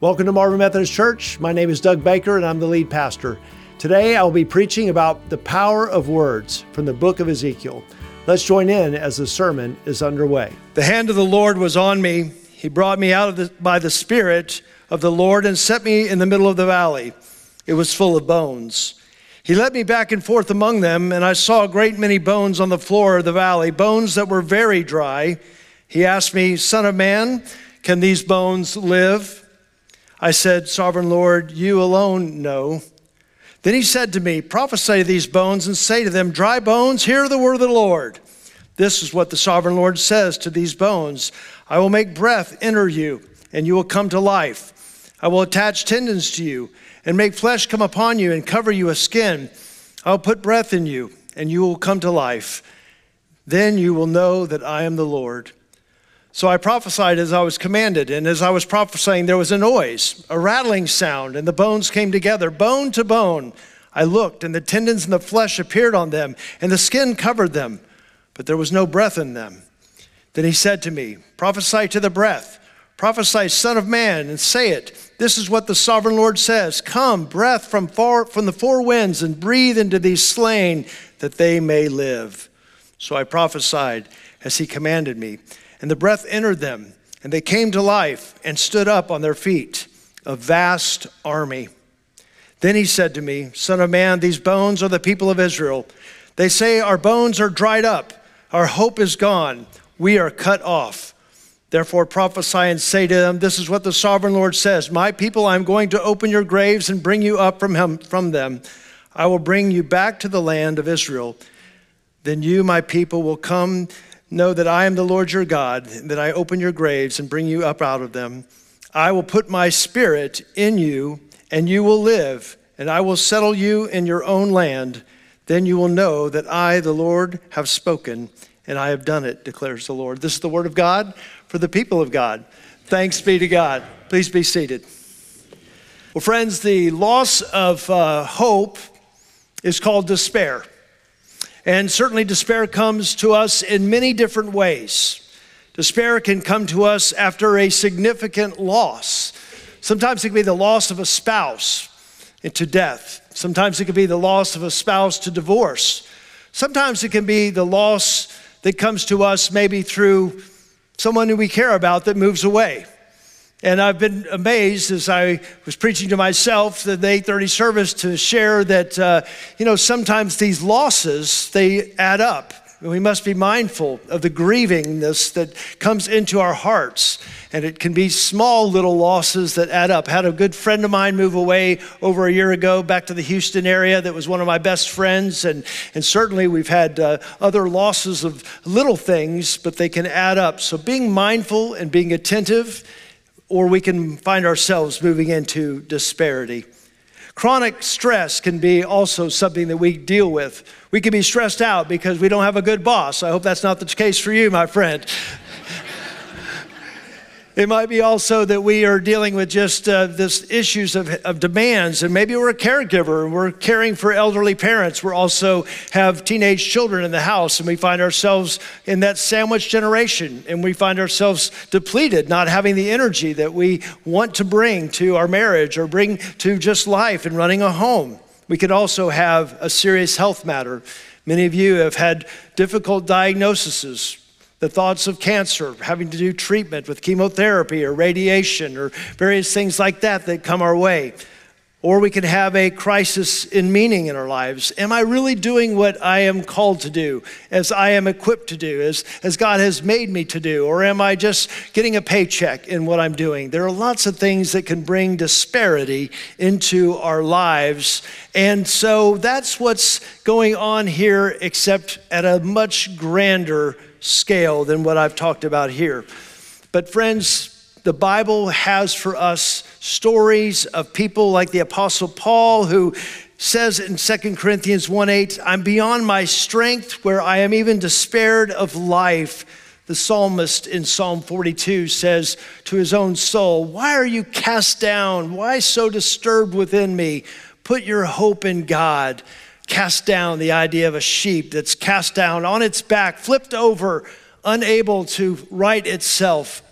Welcome to Marvin Methodist Church. My name is Doug Baker and I'm the lead pastor. Today I'll be preaching about the power of words from the book of Ezekiel. Let's join in as the sermon is underway. The hand of the Lord was on me. He brought me out by the Spirit of the Lord and set me in the middle of the valley. It was full of bones. He led me back and forth among them, and I saw a great many bones on the floor of the valley, bones that were very dry. He asked me, "Son of man, can these bones live?" I said, "Sovereign Lord, you alone know." Then he said to me, "Prophesy to these bones and say to them, dry bones, hear the word of the Lord. This is what the Sovereign Lord says to these bones. I will make breath enter you, and you will come to life. I will attach tendons to you, and make flesh come upon you, and cover you with skin. I will put breath in you, and you will come to life. Then you will know that I am the Lord." So I prophesied as I was commanded, and as I was prophesying, there was a noise, a rattling sound, and the bones came together, bone to bone. I looked, and the tendons and the flesh appeared on them, and the skin covered them, but there was no breath in them. Then he said to me, "Prophesy to the breath. Prophesy, Son of man, and say it. This is what the Sovereign Lord says. Come, breath from the four winds, and breathe into these slain, that they may live." So I prophesied as he commanded me. And the breath entered them, and they came to life and stood up on their feet, a vast army. Then he said to me, "Son of man, these bones are the people of Israel. They say, our bones are dried up, our hope is gone, we are cut off. Therefore prophesy and say to them, this is what the Sovereign Lord says. My people, I'm going to open your graves and bring you up from them. I will bring you back to the land of Israel. Then you, my people, will come. Know that I am the Lord your God, that I open your graves and bring you up out of them. I will put my spirit in you, and you will live, and I will settle you in your own land. Then you will know that I, the Lord, have spoken, and I have done it, declares the Lord." This is the word of God for the people of God. Thanks be to God. Please be seated. Well, friends, the loss of hope is called despair. And certainly despair comes to us in many different ways. Despair can come to us after a significant loss. Sometimes it can be the loss of a spouse to death. Sometimes it can be the loss of a spouse to divorce. Sometimes it can be the loss that comes to us maybe through someone who we care about that moves away. And I've been amazed as I was preaching to myself the 8:30 service to share that, sometimes these losses, they add up. And we must be mindful of the grievingness that comes into our hearts. And it can be small little losses that add up. I had a good friend of mine move away over a year ago back to the Houston area that was one of my best friends. And certainly we've had other losses of little things, but they can add up. So being mindful and being attentive, or we can find ourselves moving into disparity. Chronic stress can be also something that we deal with. We can be stressed out because we don't have a good boss. I hope that's not the case for you, my friend. It might be also that we are dealing with just this issues of demands, and maybe we're a caregiver and we're caring for elderly parents. We also have teenage children in the house, and we find ourselves in that sandwich generation, and we find ourselves depleted, not having the energy that we want to bring to our marriage or bring to just life and running a home. We could also have a serious health matter. Many of you have had difficult diagnoses. The thoughts of cancer, having to do treatment with chemotherapy or radiation or various things like that come our way. Or we can have a crisis in meaning in our lives. Am I really doing what I am called to do, as I am equipped to do, as God has made me to do? Or am I just getting a paycheck in what I'm doing? There are lots of things that can bring disparity into our lives. And so that's what's going on here, except at a much grander scale than what I've talked about here. But friends, the Bible has for us stories of people like the Apostle Paul, who says in 2 Corinthians 1:8, I'm beyond my strength, where I am even despaired of life. The psalmist in Psalm 42 says to his own soul, why are you cast down? Why so disturbed within me? Put your hope in God. Cast down, the idea of a sheep that's cast down on its back, flipped over, unable to right itself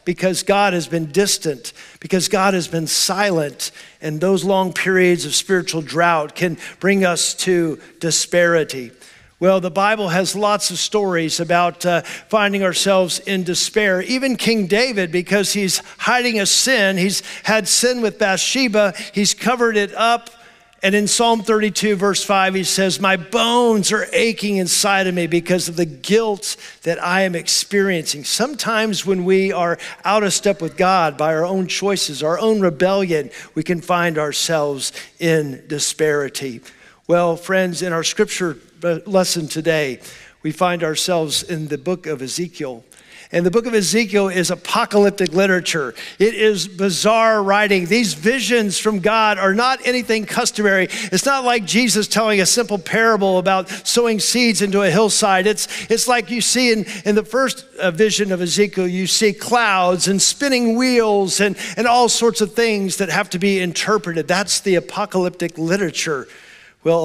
because God has been distant, because God has been silent. And those long periods of spiritual drought can bring us to disparity. Well, the Bible has lots of stories about finding ourselves in despair. Even King David, because he's hiding a sin, he's had sin with Bathsheba, he's covered it up. And in Psalm 32, verse 5, he says, "My bones are aching inside of me because of the guilt that I am experiencing." Sometimes when we are out of step with God by our own choices, our own rebellion, we can find ourselves in disparity. Well, friends, in our scripture lesson today, we find ourselves in the book of Ezekiel. And the book of Ezekiel is apocalyptic literature. It is bizarre writing. These visions from God are not anything customary. It's not like Jesus telling a simple parable about sowing seeds into a hillside. It's like you see in the first vision of Ezekiel, you see clouds and spinning wheels and all sorts of things that have to be interpreted. That's the apocalyptic literature. Well,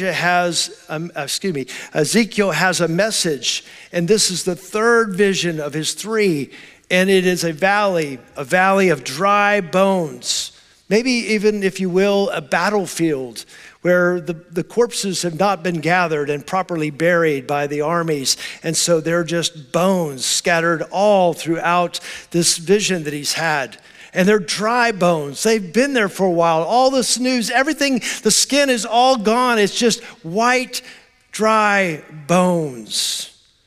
Ezekiel has a message, and this is the third vision of his three, and it is a valley of dry bones. Maybe even, if you will, a battlefield where the corpses have not been gathered and properly buried by the armies, and so they're just bones scattered all throughout this vision that he's had. And they're dry bones. They've been there for a while. All the snooze, everything, the skin is all gone. It's just white, dry bones.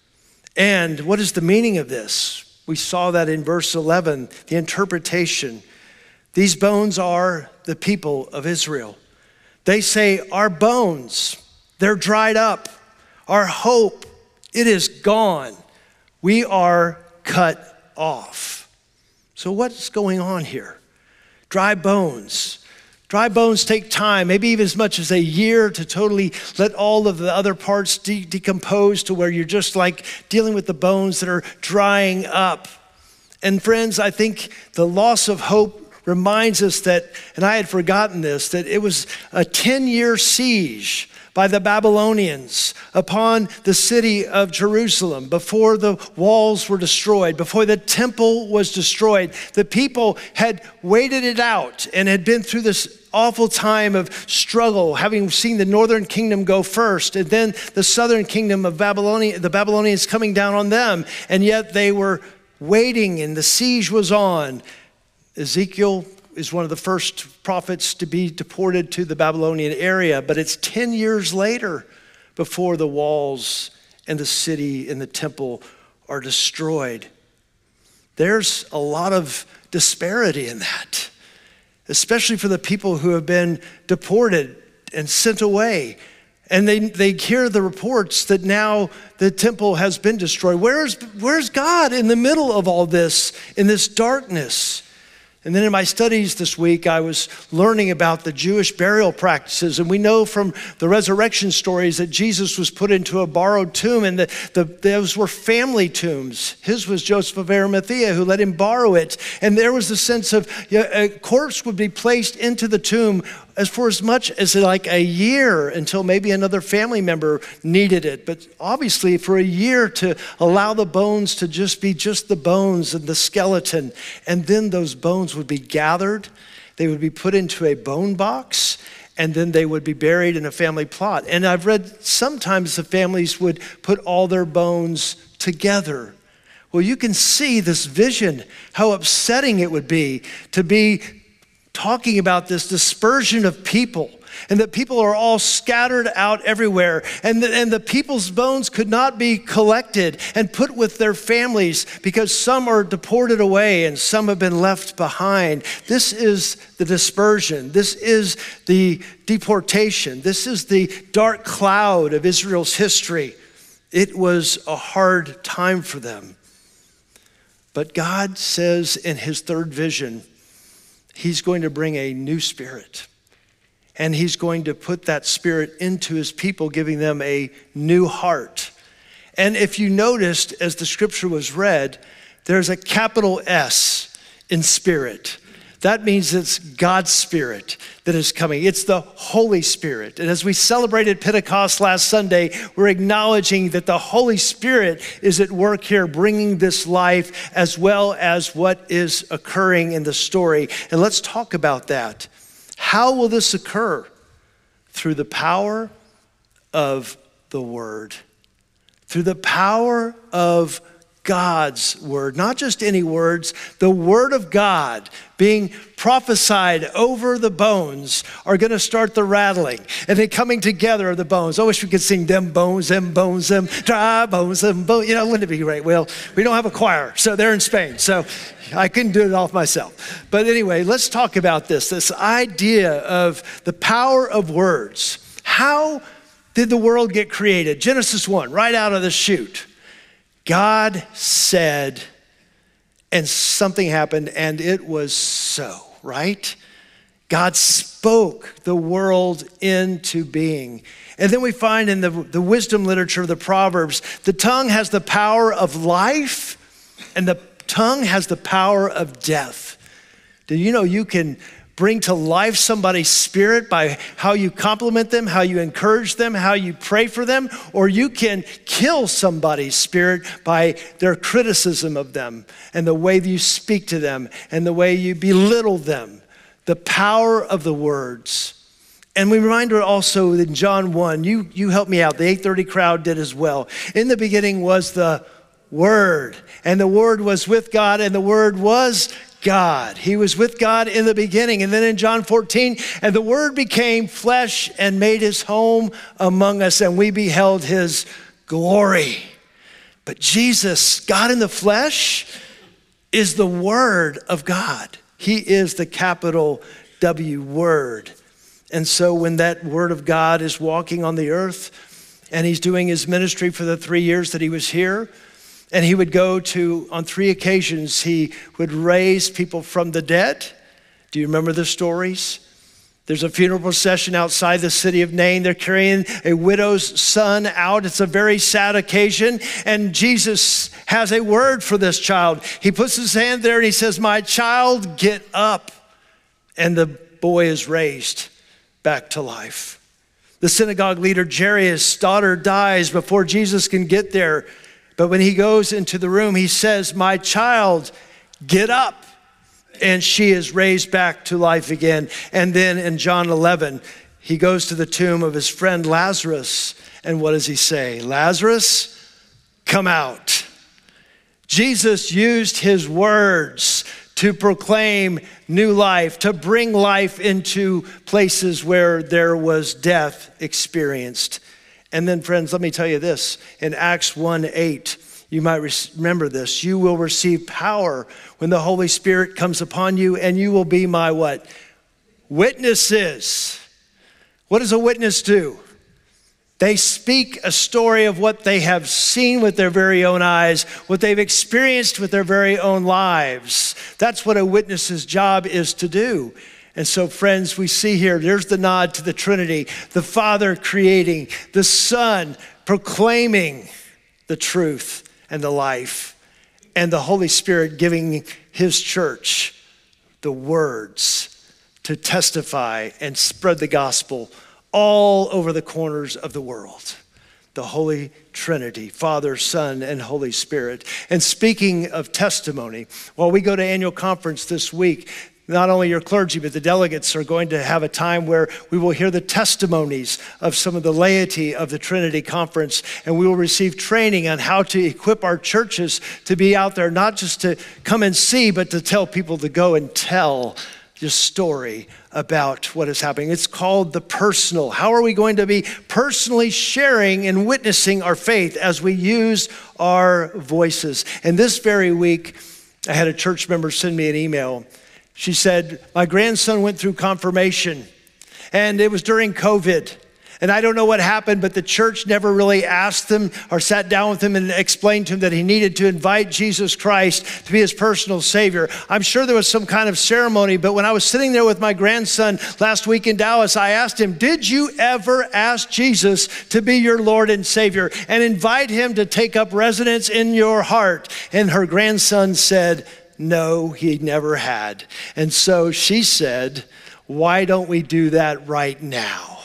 And what is the meaning of this? We saw that in verse 11, the interpretation. These bones are the people of Israel. They say, our bones, they're dried up. Our hope, it is gone. We are cut off. So what's going on here? Dry bones. Dry bones take time, maybe even as much as a year to totally let all of the other parts decompose to where you're just like dealing with the bones that are drying up. And friends, I think the loss of hope reminds us that, and I had forgotten this, that it was a 10-year siege by the Babylonians upon the city of Jerusalem before the walls were destroyed, before the temple was destroyed. The people had waited it out and had been through this awful time of struggle, having seen the northern kingdom go first, and then the southern kingdom of Babylonia, the Babylonians coming down on them, and yet they were waiting and the siege was on. Ezekiel is one of the first prophets to be deported to the Babylonian area, but it's 10 years later before the walls and the city and the temple are destroyed. There's a lot of disparity in that, especially for the people who have been deported and sent away. And they hear the reports that now the temple has been destroyed. Where's God in the middle of all this, in this darkness? And then in my studies this week, I was learning about the Jewish burial practices. And we know from the resurrection stories that Jesus was put into a borrowed tomb, and those were family tombs. His was Joseph of Arimathea, who let him borrow it. And there was the sense of a corpse would be placed into the tomb as much as like a year until maybe another family member needed it. But obviously for a year to allow the bones to just be just the bones and the skeleton. And then those bones would be gathered. They would be put into a bone box, and then they would be buried in a family plot. And I've read sometimes the families would put all their bones together. Well, you can see this vision, how upsetting it would be to be talking about this dispersion of people, and that people are all scattered out everywhere, and the people's bones could not be collected and put with their families because some are deported away and some have been left behind. This is the dispersion. This is the deportation. This is the dark cloud of Israel's history. It was a hard time for them. But God says in his third vision, he's going to bring a new spirit, and he's going to put that spirit into his people, giving them a new heart. And if you noticed, as the scripture was read, there's a capital S in spirit. That means it's God's Spirit that is coming. It's the Holy Spirit. And as we celebrated Pentecost last Sunday, we're acknowledging that the Holy Spirit is at work here, bringing this life as well as what is occurring in the story. And let's talk about that. How will this occur? Through the power of the Word. Through the power of God's word, not just any words, the word of God being prophesied over the bones are going to start the rattling and then coming together of the bones. I wish we could sing them bones, them dry bones, them bones. You know, wouldn't it be great? Well, we don't have a choir, so they're in Spain, so I couldn't do it all myself. But anyway, let's talk about this idea of the power of words. How did the world get created? Genesis 1, right out of the chute. God said, and something happened, and it was so, right? God spoke the world into being. And then we find in the wisdom literature of the Proverbs, the tongue has the power of life, and the tongue has the power of death. Do you know you can bring to life somebody's spirit by how you compliment them, how you encourage them, how you pray for them, or you can kill somebody's spirit by their criticism of them and the way that you speak to them and the way you belittle them. The power of the words. And we remind her also in John 1, you helped me out, the 8:30 crowd did as well. In the beginning was the Word, and the Word was with God, and the Word was God. He was with God in the beginning. And then in John 14, and the Word became flesh and made his home among us, and we beheld his glory. But Jesus, God in the flesh, is the Word of God. He is the capital W Word. And so when that Word of God is walking on the earth and he's doing his ministry for the 3 years that he was here, and he would go to, on 3 occasions, he would raise people from the dead. Do you remember the stories? There's a funeral procession outside the city of Nain. They're carrying a widow's son out. It's a very sad occasion. And Jesus has a word for this child. He puts his hand there and he says, "My child, get up." And the boy is raised back to life. The synagogue leader, Jairus' daughter, dies before Jesus can get there. But when he goes into the room, he says, "My child, get up." And she is raised back to life again. And then in John 11, he goes to the tomb of his friend Lazarus. And what does he say? "Lazarus, come out." Jesus used his words to proclaim new life, to bring life into places where there was death experienced. And then, friends, let me tell you this. In Acts 1:8, you might remember this. You will receive power when the Holy Spirit comes upon you, and you will be my what? Witnesses. What does a witness do? They speak a story of what they have seen with their very own eyes, what they've experienced with their very own lives. That's what a witness's job is to do. And so, friends, we see here, there's the nod to the Trinity, the Father creating, the Son proclaiming the truth and the life, and the Holy Spirit giving his church the words to testify and spread the gospel all over the corners of the world. The Holy Trinity, Father, Son, and Holy Spirit. And speaking of testimony, while we go to annual conference this week, not only your clergy, but the delegates are going to have a time where we will hear the testimonies of some of the laity of the Trinity Conference, and we will receive training on how to equip our churches to be out there, not just to come and see, but to tell people to go and tell the story about what is happening. It's called the personal. How are we going to be personally sharing and witnessing our faith as we use our voices? And this very week, I had a church member send me an email. She said, "My grandson went through confirmation, and it was during COVID. And I don't know what happened, but the church never really asked him or sat down with him and explained to him that he needed to invite Jesus Christ to be his personal Savior. I'm sure there was some kind of ceremony, but when I was sitting there with my grandson last week in Dallas, I asked him, 'Did you ever ask Jesus to be your Lord and Savior and invite him to take up residence in your heart?' And her grandson said, No, he never had. And so she said, why don't we do that right now?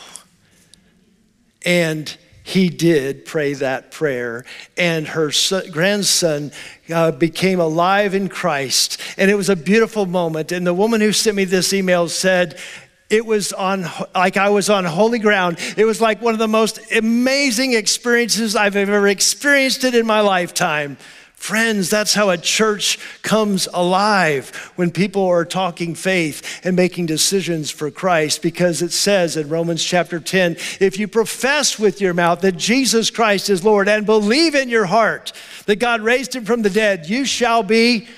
And he did pray that prayer, and her grandson became alive in Christ, and it was a beautiful moment. And the woman who sent me this email said, it was like I was on holy ground. It was like one of the most amazing experiences I've ever experienced it in my lifetime. Friends, that's how a church comes alive, when people are talking faith and making decisions for Christ, because it says in Romans chapter 10, if you profess with your mouth that Jesus Christ is Lord and believe in your heart that God raised him from the dead, you shall be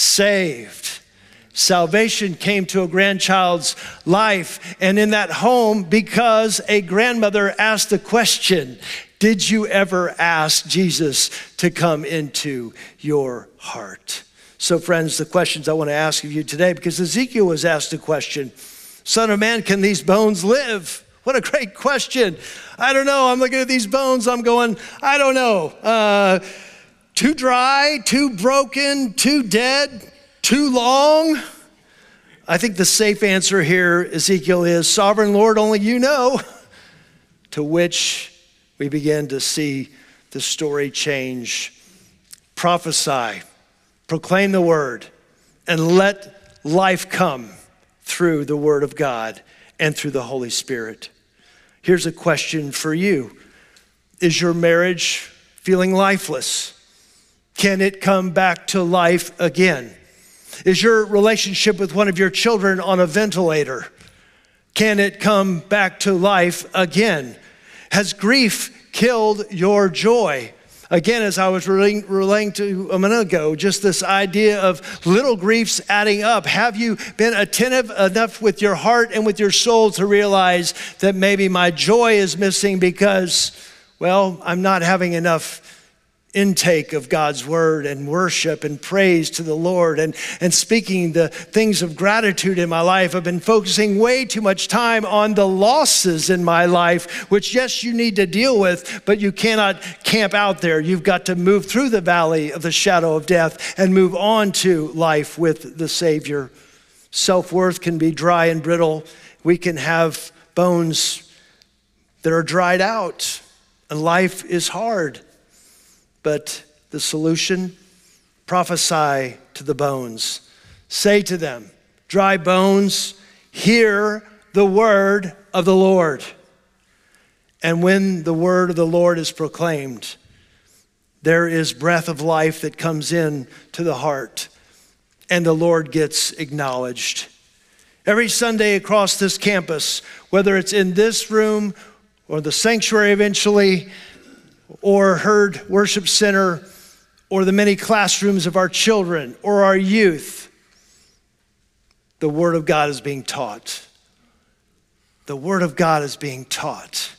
saved. Salvation came to a grandchild's life, and in that home, because a grandmother asked the question, did you ever ask Jesus to come into your heart? So friends, the questions I want to ask of you today, because Ezekiel was asked a question, Son of man, can these bones live? What a great question. I don't know. I'm looking at these bones. I'm going, I don't know. Too dry, too broken, too dead, too long. I think the safe answer here, Ezekiel, is Sovereign Lord, only you know. To which we begin to see the story change. Prophesy, proclaim the word, and let life come through the word of God and through the Holy Spirit. Here's a question for you. Is your marriage feeling lifeless? Can it come back to life again? Is your relationship with one of your children on a ventilator? Can it come back to life again? Has grief killed your joy? Again, as I was relating to a minute ago, just this idea of little griefs adding up. Have you been attentive enough with your heart and with your soul to realize that maybe my joy is missing because, well, I'm not having enough intake of God's word and worship and praise to the Lord and speaking the things of gratitude in my life. I've been focusing way too much time on the losses in my life, which yes, you need to deal with, but you cannot camp out there. You've got to move through the valley of the shadow of death and move on to life with the Savior. Self-worth can be dry and brittle. We can have bones that are dried out, and life is hard. But the solution, prophesy to the bones. Say to them, dry bones, hear the word of the Lord. And when the word of the Lord is proclaimed, there is breath of life that comes in to the heart, and the Lord gets acknowledged. Every Sunday across this campus, whether it's in this room or the sanctuary eventually, or Herd Worship Center, or the many classrooms of our children or our youth, the Word of God is being taught. The Word of God is being taught.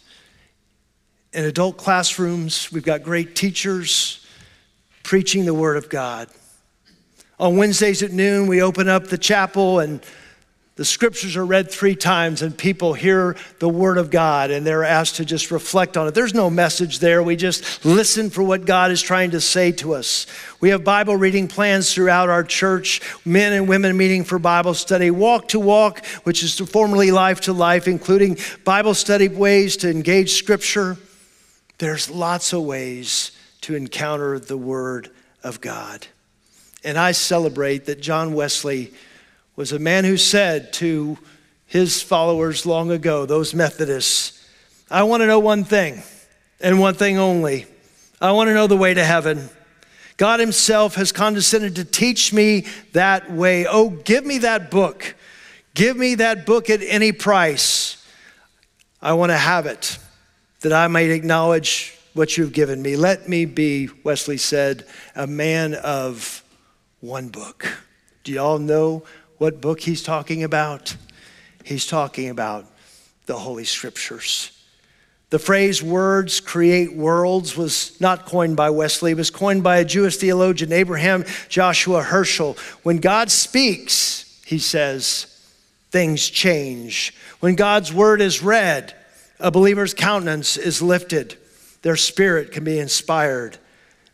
In adult classrooms, we've got great teachers preaching the Word of God. On Wednesdays at noon, we open up the chapel and the scriptures are read 3 times and people hear the word of God and they're asked to just reflect on it. There's no message there. We just listen for what God is trying to say to us. We have Bible reading plans throughout our church, men and women meeting for Bible study, Walk to Walk, which is formerly Life to Life, including Bible study ways to engage scripture. There's lots of ways to encounter the word of God. And I celebrate that John Wesley was a man who said to his followers long ago, those Methodists, I want to know one thing and one thing only. I want to know the way to heaven. God himself has condescended to teach me that way. Oh, give me that book. Give me that book at any price. I want to have it that I might acknowledge what you've given me. Let me be, Wesley said, a man of one book. Do you all know what book he's talking about? He's talking about the Holy Scriptures. The phrase words create worlds was not coined by Wesley. It was coined by a Jewish theologian, Abraham Joshua Herschel. When God speaks, he says, things change. When God's word is read, a believer's countenance is lifted. Their spirit can be inspired.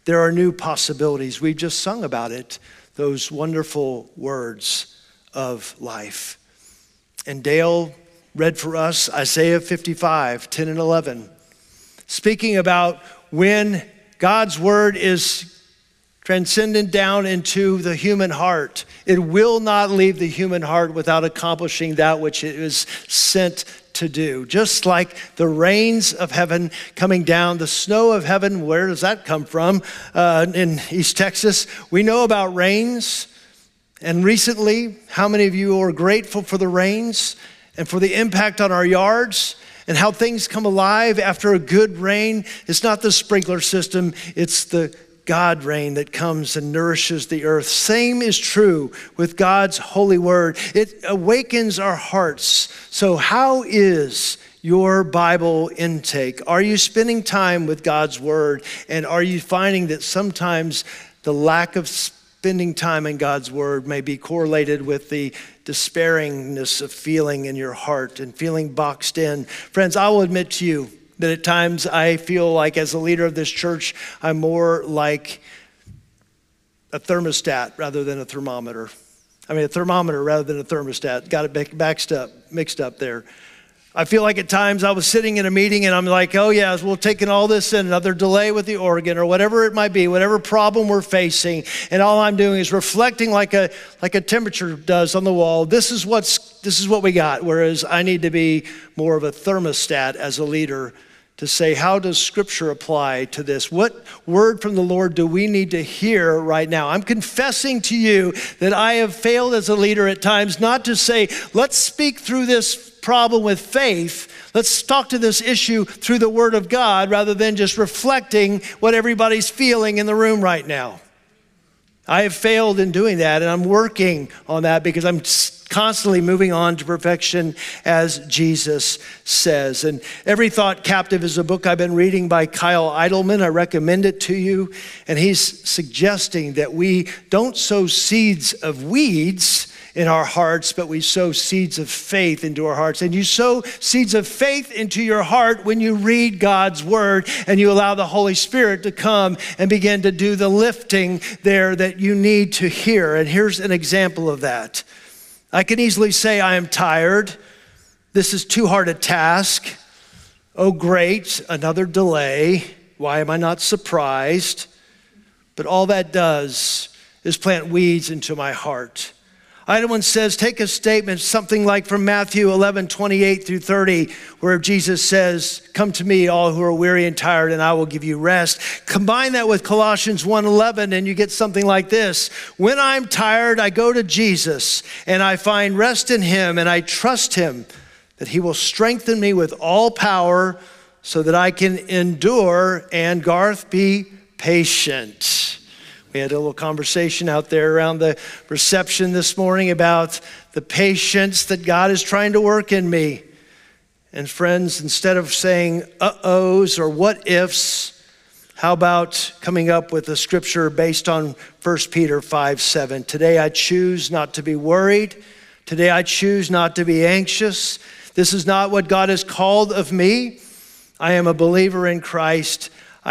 There are new possibilities. We've just sung about it, those wonderful words of life. And Dale read for us Isaiah 55, 10 and 11, speaking about when God's word is transcendent down into the human heart. It will not leave the human heart without accomplishing that which it is sent to do. Just like the rains of heaven coming down, the snow of heaven, where does that come from? In East Texas, we know about rains. And recently, how many of you are grateful for the rains and for the impact on our yards and how things come alive after a good rain? It's not the sprinkler system, it's the God rain that comes and nourishes the earth. Same is true with God's holy word. It awakens our hearts. So how is your Bible intake? Are you spending time with God's word? And are you finding that sometimes the lack of spending time in God's word may be correlated with the despairingness of feeling in your heart and feeling boxed in? Friends, I will admit to you that at times I feel like as a leader of this church, I'm more like a thermostat rather than a thermometer. A thermometer rather than a thermostat. Got it mixed up there. I feel like at times I was sitting in a meeting and I'm like, oh yeah, we're taking all this in, another delay with the organ or whatever it might be, whatever problem we're facing. And all I'm doing is reflecting like a temperature does on the wall. This is what we got. Whereas I need to be more of a thermostat as a leader to say, how does Scripture apply to this? What word from the Lord do we need to hear right now? I'm confessing to you that I have failed as a leader at times, not to say, let's speak through this problem with faith. Let's talk to this issue through the Word of God rather than just reflecting what everybody's feeling in the room right now. I have failed in doing that, and I'm working on that because I'm constantly moving on to perfection, as Jesus says. And Every Thought Captive is a book I've been reading by Kyle Idleman. I recommend it to you. And he's suggesting that we don't sow seeds of weeds in our hearts, but we sow seeds of faith into our hearts. And you sow seeds of faith into your heart when you read God's word and you allow the Holy Spirit to come and begin to do the lifting there that you need to hear. And here's an example of that. I can easily say, I am tired. This is too hard a task. Oh, great, another delay. Why am I not surprised? But all that does is plant weeds into my heart. Idleman says, take a statement, something like from Matthew 11, 28 through 30, where Jesus says, come to me, all who are weary and tired, and I will give you rest. Combine that with Colossians 1:11, and you get something like this. When I'm tired, I go to Jesus, and I find rest in him, and I trust him that he will strengthen me with all power so that I can endure and, Garth, be patient. We had a little conversation out there around the reception this morning about the patience that God is trying to work in me. And friends, instead of saying uh-ohs or what ifs, how about coming up with a scripture based on 1 Peter 5:7? Today I choose not to be worried. Today I choose not to be anxious. This is not what God has called of me. I am a believer in Christ.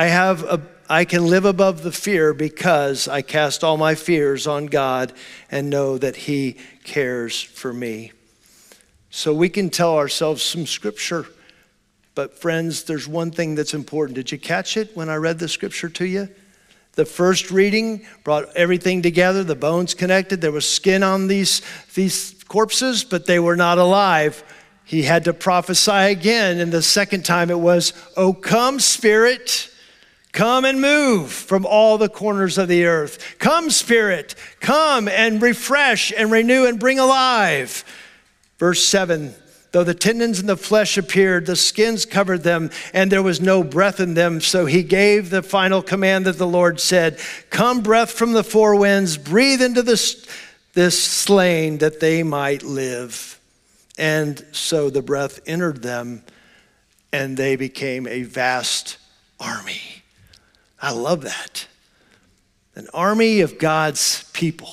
I can live above the fear because I cast all my fears on God and know that he cares for me. So we can tell ourselves some scripture, but friends, there's one thing that's important. Did you catch it when I read the scripture to you? The first reading brought everything together, the bones connected. There was skin on these corpses, but they were not alive. He had to prophesy again, and the second time it was, "Oh, come, Spirit, come and move from all the corners of the earth. Come, Spirit, come and refresh and renew and bring alive." Verse 7, though the tendons and the flesh appeared, the skins covered them, and there was no breath in them. So he gave the final command that the Lord said, "Come, breath from the four winds, breathe into this slain that they might live." And so the breath entered them, and they became a vast army. I love that. An army of God's people,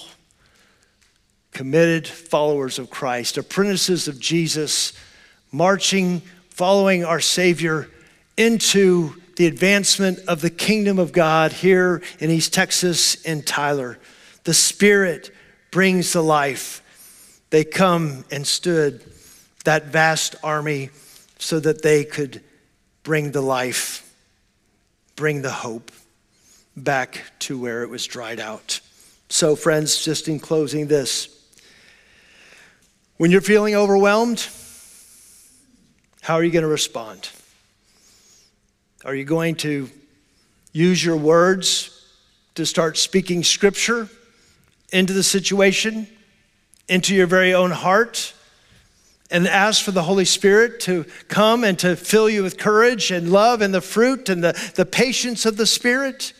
committed followers of Christ, apprentices of Jesus, marching, following our Savior into the advancement of the kingdom of God here in East Texas and Tyler. The Spirit brings the life. They come and stood, that vast army, so that they could bring the life, bring the hope back to where it was dried out. So friends, just in closing this, when you're feeling overwhelmed, how are you going to respond? Are you going to use your words to start speaking scripture into the situation, into your very own heart, and ask for the Holy Spirit to come and to fill you with courage and love and the fruit and the patience of the Spirit?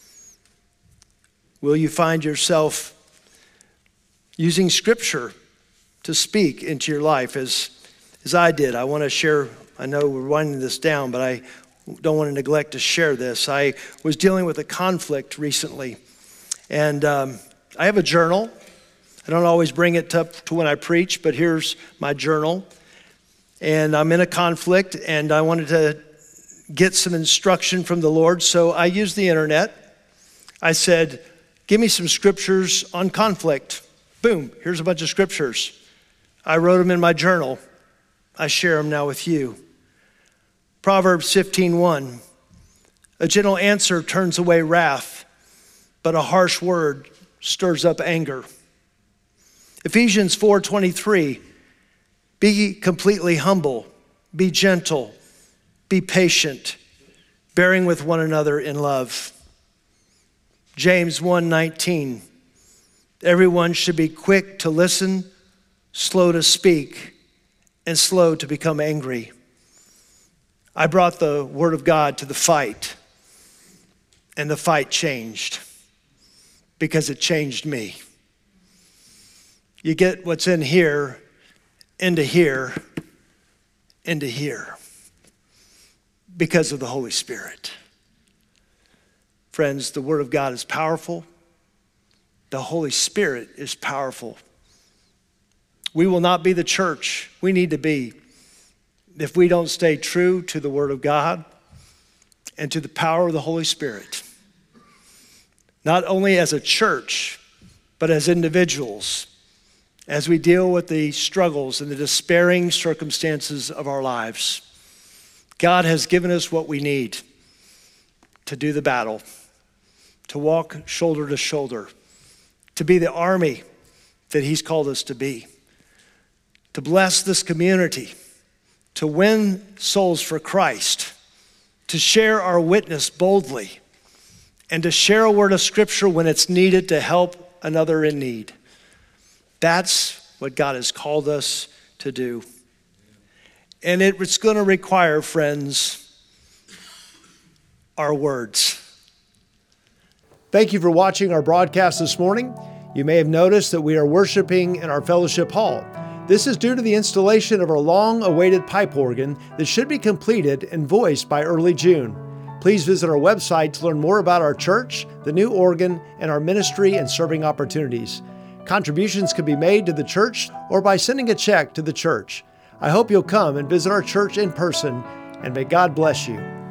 Will you find yourself using scripture to speak into your life as I did? I want to share, I know we're winding this down, but I don't want to neglect to share this. I was dealing with a conflict recently, and I have a journal. I don't always bring it up to when I preach, but here's my journal. And I'm in a conflict, and I wanted to get some instruction from the Lord, so I used the internet. I said, give me some scriptures on conflict. Boom, here's a bunch of scriptures. I wrote them in my journal. I share them now with you. Proverbs 15:1, a gentle answer turns away wrath, but a harsh word stirs up anger. Ephesians 4:23, be completely humble, be gentle, be patient, bearing with one another in love. James 1:19, everyone should be quick to listen, slow to speak, and slow to become angry. I brought the Word of God to the fight, and the fight changed because it changed me. You get what's in here, into here, into here, because of the Holy Spirit. Friends, the Word of God is powerful. The Holy Spirit is powerful. We will not be the church we need to be if we don't stay true to the Word of God and to the power of the Holy Spirit. Not only as a church, but as individuals, as we deal with the struggles and the despairing circumstances of our lives. God has given us what we need to do the battle, to walk shoulder to shoulder, to be the army that He's called us to be, to bless this community, to win souls for Christ, to share our witness boldly, and to share a word of scripture when it's needed to help another in need. That's what God has called us to do. And it's going to require, friends, our words. Thank you for watching our broadcast this morning. You may have noticed that we are worshiping in our fellowship hall. This is due to the installation of our long-awaited pipe organ that should be completed and voiced by early June. Please visit our website to learn more about our church, the new organ, and our ministry and serving opportunities. Contributions can be made to the church or by sending a check to the church. I hope you'll come and visit our church in person, and may God bless you.